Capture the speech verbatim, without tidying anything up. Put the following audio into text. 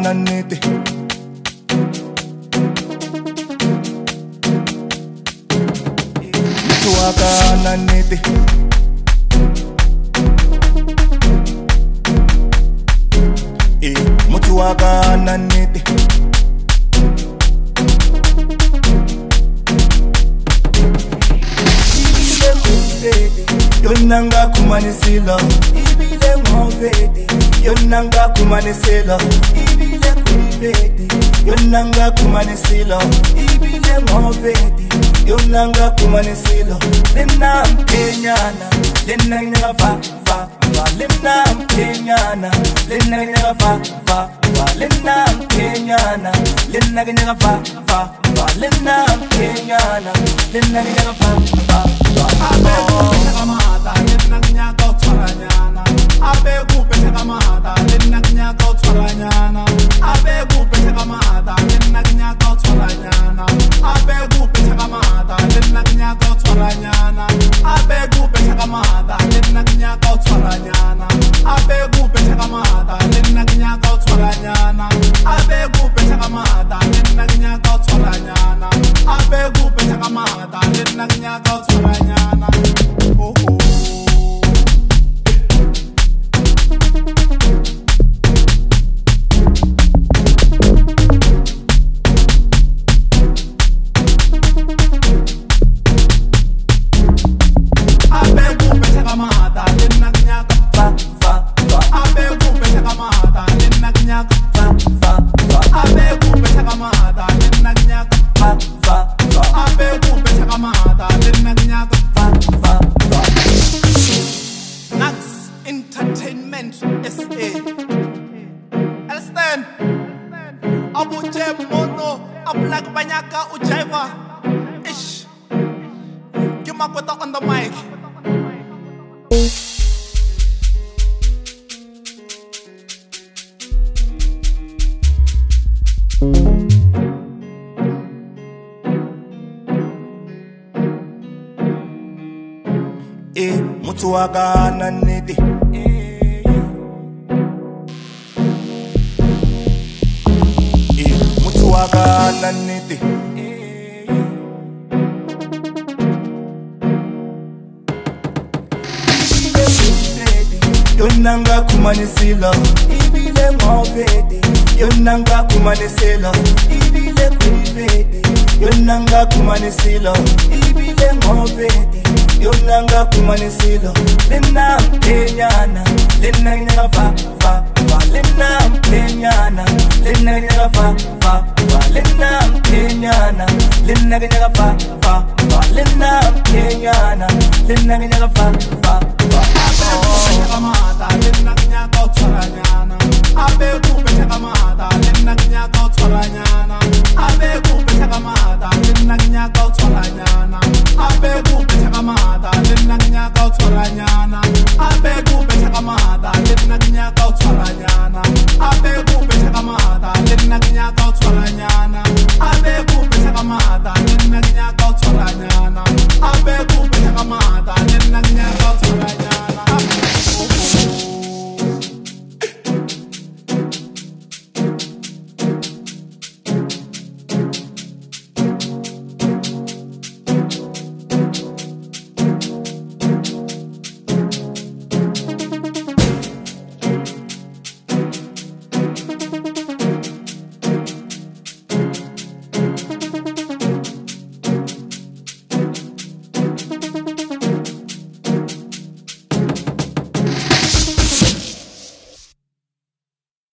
nanete Mtu waka nanete Eh, mtu waka nanete Yonanga kumanisila ibile ngovede Yonanga kumanisila ibile kurivede Yonanga kumanisila ibile ngovede Yonanga kumanisila Lena mpenyana Lena nyaga fa fa fa Lena mpenyana Lena nyaga fa fa fa Lena mpenyana Lena nyaga fa fa fa Lena mpenyana Lena nyaga fa fa fa Lena nyaka utwaranyana Abe kupete kamada Lena nyaka utwaranyana Abe kupete kamada Lena nyaka utwaranyana Abe kupete kamada Lena nyaka utwaranyana Abe kupete kamada Lena nyaka utwaranyana Abe kupete kamada Lena nyaka utwaranyana Abe kupete kamada Lena nyaka utwaranyana Abe kupete kamada Lena nyaka utwaranyana Oh oh Entertainment S A. Understand? Abu J Mono, a black banyaka ujaiva. Ish. Give my quota on the mic. Eh, mtu waka nanete Eh, mtu waka nanete Yonanga kumanisila ibile ngovede Yonanga kumanisila ibile kurivede Yonanga kumanisila ibile ngovede Yonanga kumanisila Lena mpenyana Lena nyaga fa fa fa Lena mpenyana Lena nyaga fa fa fa Lena mpenyana Lena nyaga fa fa fa Lena mpenyana Lena nyaga fa fa fa Kamada Lena nyaga utwaranyana